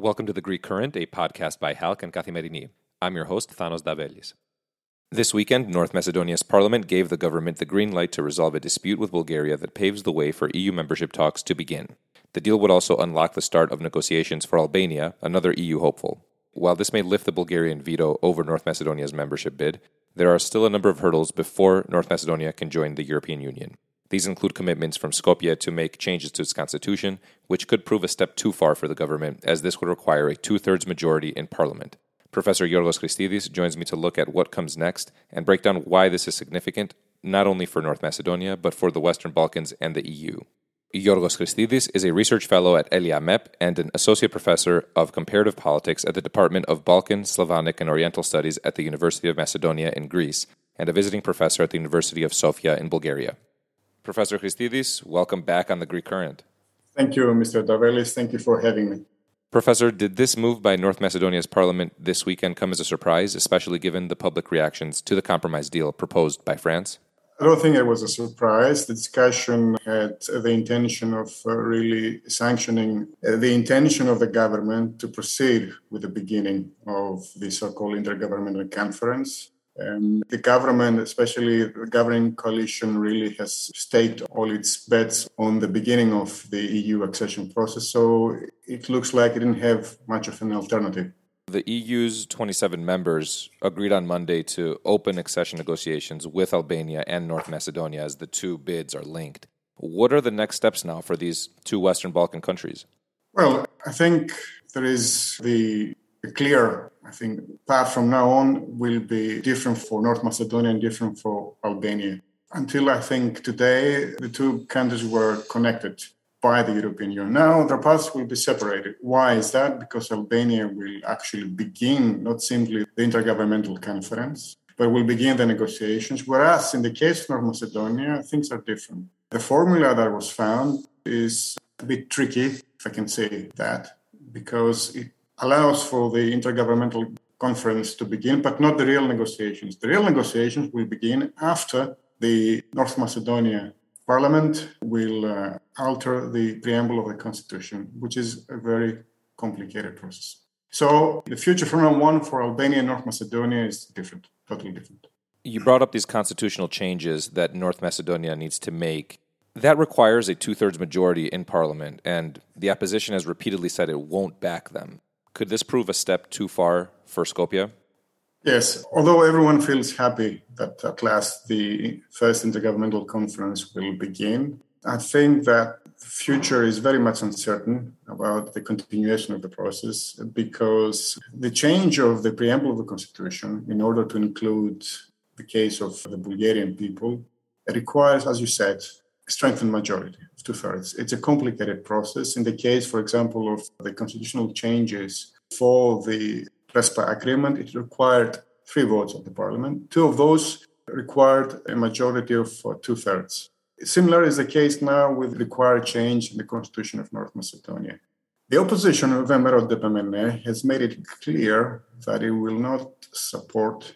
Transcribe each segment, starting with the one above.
Welcome to The Greek Current, a podcast by Halk and Kathimerini. I'm your host, Thanos Davelis. This weekend, North Macedonia's parliament gave the government the green light to resolve a dispute with Bulgaria that paves the way for EU membership talks to begin. The deal would also unlock the start of negotiations for Albania, another EU hopeful. While this may lift the Bulgarian veto over North Macedonia's membership bid, there are still a number of hurdles before North Macedonia can join the European Union. These include commitments from Skopje to make changes to its constitution, which could prove a step too far for the government, as this would require a two-thirds majority in parliament. Professor Giorgos Christidis joins me to look at what comes next and break down why this is significant, not only for North Macedonia, but for the Western Balkans and the EU. Giorgos Christidis is a research fellow at ELIAMEP and an associate professor of comparative politics at the Department of Balkan, Slavonic, and Oriental Studies at the University of Macedonia in Greece, and a visiting professor at the University of Sofia in Bulgaria. Professor Christidis, welcome back on The Greek Current. Thank you, Mr. Davelis. Thank you for having me. Professor, did this move by North Macedonia's parliament this weekend come as a surprise, especially given the public reactions to the compromise deal proposed by France? I don't think it was a surprise. The discussion had the intention of really sanctioning the intention of the government to proceed with the beginning of the so-called intergovernmental conference. The government, especially the governing coalition, really has staked all its bets on the beginning of the EU accession process. So it looks like it didn't have much of an alternative. The EU's 27 members agreed on Monday to open accession negotiations with Albania and North Macedonia as the two bids are linked. What are the next steps now for these two Western Balkan countries? Well, I think there is the clear path from now on will be different for North Macedonia and different for Albania. Until I think today, the two countries were connected by the European Union. Now their paths will be separated. Why is that? Because Albania will actually begin not simply the intergovernmental conference, but will begin the negotiations, whereas in the case of North Macedonia, things are different. The formula that was found is a bit tricky, if I can say that, because it allows for the intergovernmental conference to begin, but not the real negotiations. The real negotiations will begin after the North Macedonia Parliament will alter the preamble of the constitution, which is a very complicated process. So the future from now on for Albania and North Macedonia is different, totally different. You brought up these constitutional changes that North Macedonia needs to make. That requires a two-thirds majority in parliament, and the opposition has repeatedly said it won't back them. Could this prove a step too far for Skopje? Yes, although everyone feels happy that at last the first intergovernmental conference will begin, I think that the future is very much uncertain about the continuation of the process because the change of the preamble of the constitution in order to include the case of the Bulgarian people requires, as you said, a strengthened majority of two-thirds. It's a complicated process. In the case, for example, of the constitutional changes for the Prespa agreement, it required 3 votes of the parliament. 2 of those required a majority of two-thirds. Similar is the case now with required change in the constitution of North Macedonia. The opposition of MRO-DPMNE has made it clear that it will not support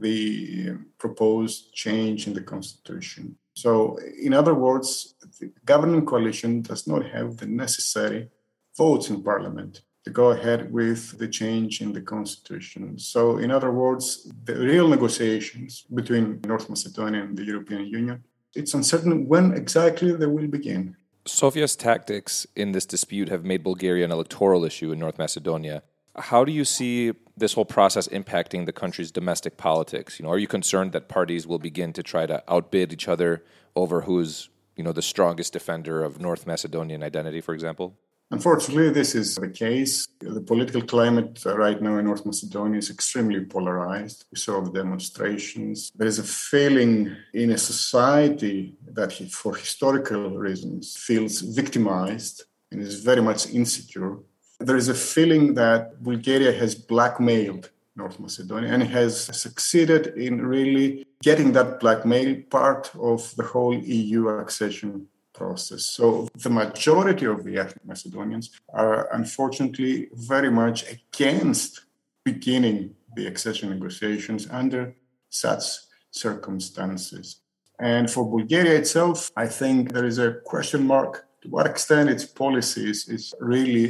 the proposed change in the constitution. So, in other words, the governing coalition does not have the necessary votes in parliament to go ahead with the change in the constitution. So, in other words, the real negotiations between North Macedonia and the European Union, it's uncertain when exactly they will begin. Sofia's tactics in this dispute have made Bulgaria an electoral issue in North Macedonia. How do you see this whole process impacting the country's domestic politics? Are you concerned that parties will begin to try to outbid each other over who's, the strongest defender of North Macedonian identity, for example? Unfortunately, this is the case. The political climate right now in North Macedonia is extremely polarized. We saw the demonstrations. There is a feeling in a society that, for historical reasons, feels victimized and is very much insecure. There is a feeling that Bulgaria has blackmailed North Macedonia and has succeeded in really getting that blackmail part of the whole EU accession process. So the majority of the ethnic Macedonians are unfortunately very much against beginning the accession negotiations under such circumstances. And for Bulgaria itself, I think there is a question mark to what extent its policies is really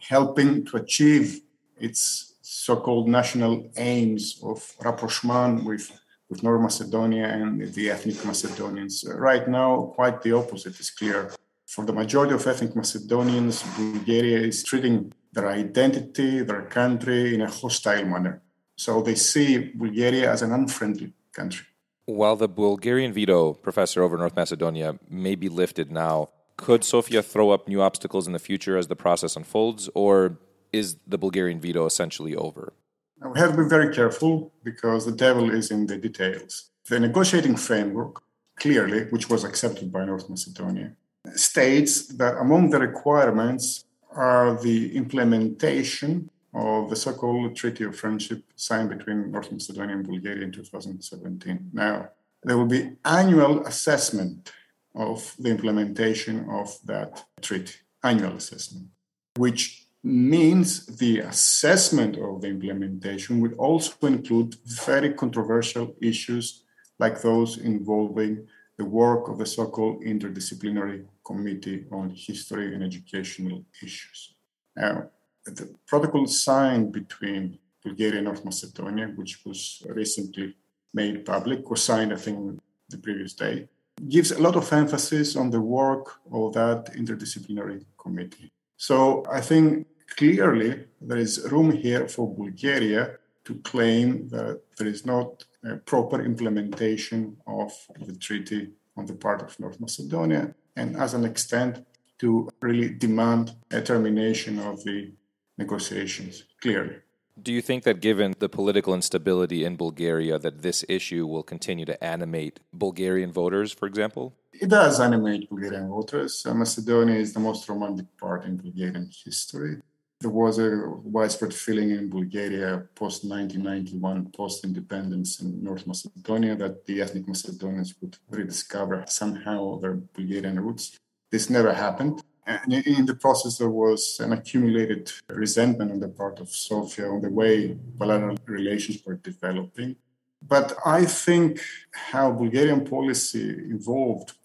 helping to achieve its so-called national aims of rapprochement with North Macedonia and the ethnic Macedonians. Right now, quite the opposite is clear. For the majority of ethnic Macedonians, Bulgaria is treating their identity, their country in a hostile manner. So they see Bulgaria as an unfriendly country. While the Bulgarian veto, Professor, over North Macedonia may be lifted now, could Sofia throw up new obstacles in the future as the process unfolds, or is the Bulgarian veto essentially over? Now, we have to be very careful because the devil is in the details. The negotiating framework, clearly, which was accepted by North Macedonia, states that among the requirements are the implementation of the so-called Treaty of Friendship signed between North Macedonia and Bulgaria in 2017. Now, there will be annual assessment of the implementation of that treaty, annual assessment, which means the assessment of the implementation would also include very controversial issues like those involving the work of the so-called Interdisciplinary Committee on History and Educational Issues. Now, the protocol signed between Bulgaria and North Macedonia, which was recently made public, was signed, I think, the previous day, gives a lot of emphasis on the work of that interdisciplinary committee. So I think clearly there is room here for Bulgaria to claim that there is not a proper implementation of the treaty on the part of North Macedonia, and as an extent to really demand a termination of the negotiations, clearly. Do you think that given the political instability in Bulgaria, that this issue will continue to animate Bulgarian voters, for example? It does animate Bulgarian voters. Macedonia is the most romantic part in Bulgarian history. There was a widespread feeling in Bulgaria post-1991, post-independence in North Macedonia, that the ethnic Macedonians would rediscover somehow their Bulgarian roots. This never happened. And in the process, there was an accumulated resentment on the part of Sofia on the way bilateral relations were developing. But I think how Bulgarian policy evolved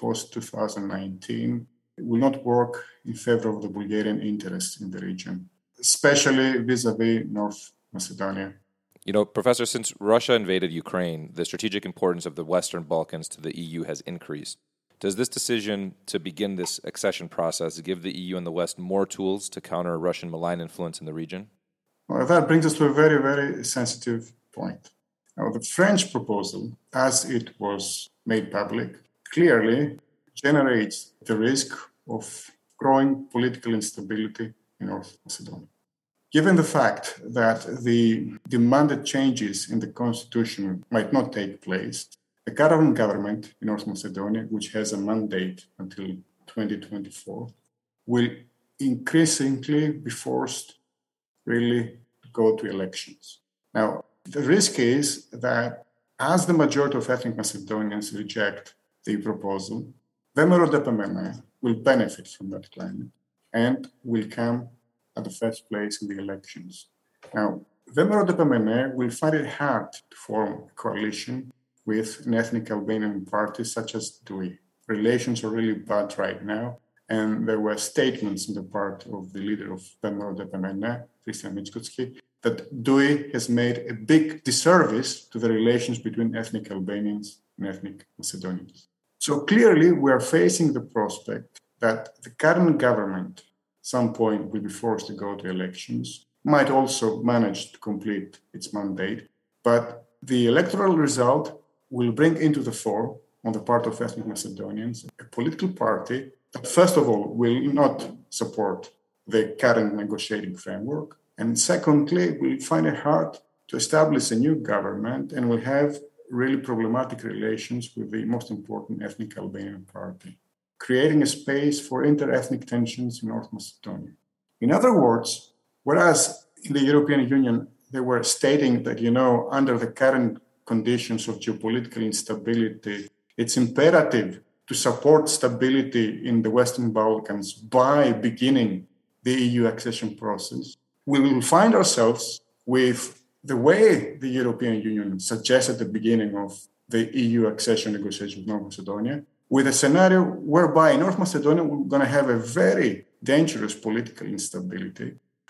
post-2019 will not work in favor of the Bulgarian interests in the region, especially vis-a-vis North Macedonia. You know, Professor, since Russia invaded Ukraine, the strategic importance of the Western Balkans to the EU has increased. Does this decision to begin this accession process give the EU and the West more tools to counter Russian malign influence in the region? Well, that brings us to a very, very sensitive point. Now, the French proposal, as it was made public, clearly generates the risk of growing political instability in North Macedonia. Given the fact that the demanded changes in the constitution might not take place, the current government in North Macedonia, which has a mandate until 2024, will increasingly be forced really to go to elections. Now, the risk is that as the majority of ethnic Macedonians reject the proposal, VMRO-DPMNE will benefit from that climate and will come at the first place in the elections. Now, VMRO-DPMNE will find it hard to form a coalition with an ethnic Albanian party such as DUI. Relations are really bad right now, and there were statements on the part of the leader of VMRO-DPMNE, Christian Mitskotsky, that DUI has made a big disservice to the relations between ethnic Albanians and ethnic Macedonians. So clearly, we are facing the prospect that the current government at some point will be forced to go to elections, might also manage to complete its mandate, but the electoral result will bring into the fore, on the part of ethnic Macedonians, a political party that, first of all, will not support the current negotiating framework, and secondly, will find it hard to establish a new government and will have really problematic relations with the most important ethnic Albanian party, creating a space for inter-ethnic tensions in North Macedonia. In other words, whereas in the European Union, they were stating that, under the current conditions of geopolitical instability, it's imperative to support stability in the Western Balkans by beginning the EU accession process. We will find ourselves with the way the European Union suggested at the beginning of the EU accession negotiations with North Macedonia, with a scenario whereby North Macedonia will going to have a very dangerous political instability,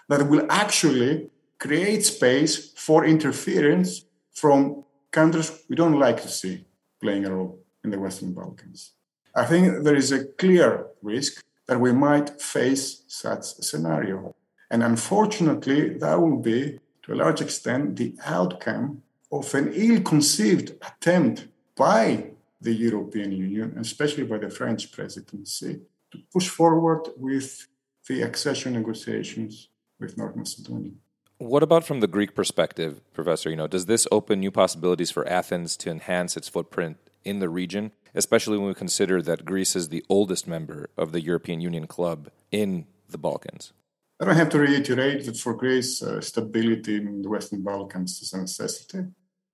that will actually create space for interference from countries we don't like to see playing a role in the Western Balkans. I think there is a clear risk that we might face such a scenario. And unfortunately, that will be, to a large extent, the outcome of an ill-conceived attempt by the European Union, especially by the French presidency, to push forward with the accession negotiations with North Macedonia. What about from the Greek perspective, Professor? Does this open new possibilities for Athens to enhance its footprint in the region, especially when we consider that Greece is the oldest member of the European Union club in the Balkans? I don't have to reiterate that for Greece, stability in the Western Balkans is a necessity.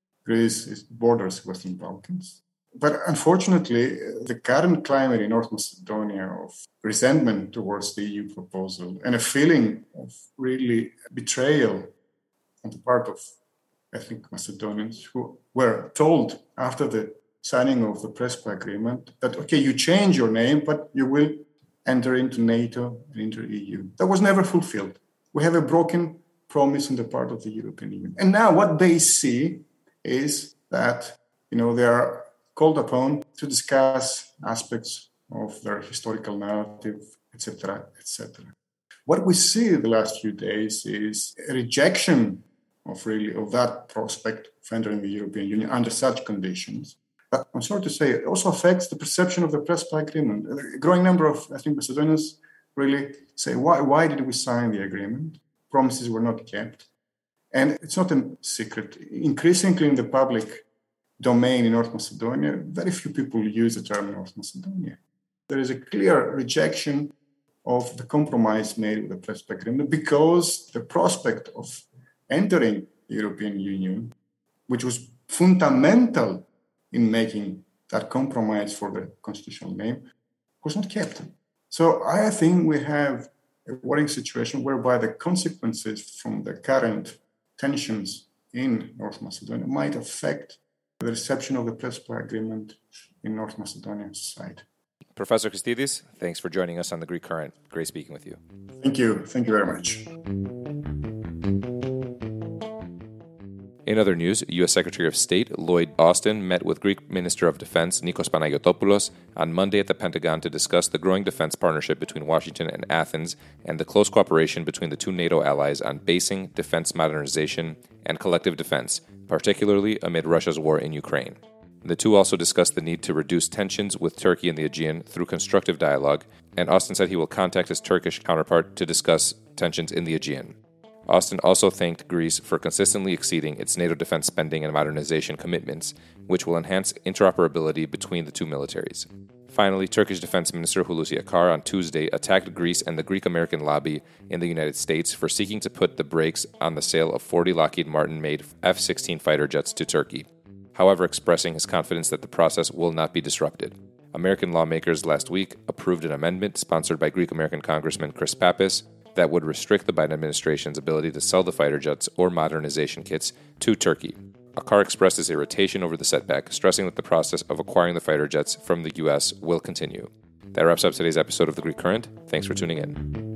Greece borders the Western Balkans. But unfortunately, the current climate in North Macedonia of resentment towards the EU proposal and a feeling of really betrayal on the part of ethnic Macedonians who were told after the signing of the Prespa agreement that, okay, you change your name, but you will enter into NATO and into EU. That was never fulfilled. We have a broken promise on the part of the European Union. And now what they see is that, they are called upon to discuss aspects of their historical narrative, etc., etc. What we see in the last few days is a rejection of that prospect of entering the European Union under such conditions. But I'm sorry to say, it also affects the perception of the Prespa agreement. A growing number of, Macedonians really say, why did we sign the agreement? Promises were not kept. And it's not a secret. Increasingly in the public domain in North Macedonia, very few people use the term North Macedonia. There is a clear rejection of the compromise made with the Prespa agreement because the prospect of entering the European Union, which was fundamental in making that compromise for the constitutional name, was not kept. So I think we have a worrying situation whereby the consequences from the current tensions in North Macedonia might affect the reception of the Prespa agreement in North Macedonia society. Professor Christidis, thanks for joining us on The Greek Current. Great speaking with you. Thank you. Thank you very much. In other news, U.S. Secretary of State Lloyd Austin met with Greek Minister of Defense Nikos Panayotopoulos on Monday at the Pentagon to discuss the growing defense partnership between Washington and Athens and the close cooperation between the two NATO allies on basing, defense modernization, and collective defense, particularly amid Russia's war in Ukraine. The two also discussed the need to reduce tensions with Turkey and the Aegean through constructive dialogue, and Austin said he will contact his Turkish counterpart to discuss tensions in the Aegean. Austin also thanked Greece for consistently exceeding its NATO defense spending and modernization commitments, which will enhance interoperability between the two militaries. Finally, Turkish Defense Minister Hulusi Akar on Tuesday attacked Greece and the Greek-American lobby in the United States for seeking to put the brakes on the sale of 40 Lockheed Martin-made F-16 fighter jets to Turkey, however expressing his confidence that the process will not be disrupted. American lawmakers last week approved an amendment sponsored by Greek-American Congressman Chris Pappas that would restrict the Biden administration's ability to sell the fighter jets or modernization kits to Turkey. Akar expressed his irritation over the setback, stressing that the process of acquiring the fighter jets from the U.S. will continue. That wraps up today's episode of The Greek Current. Thanks for tuning in.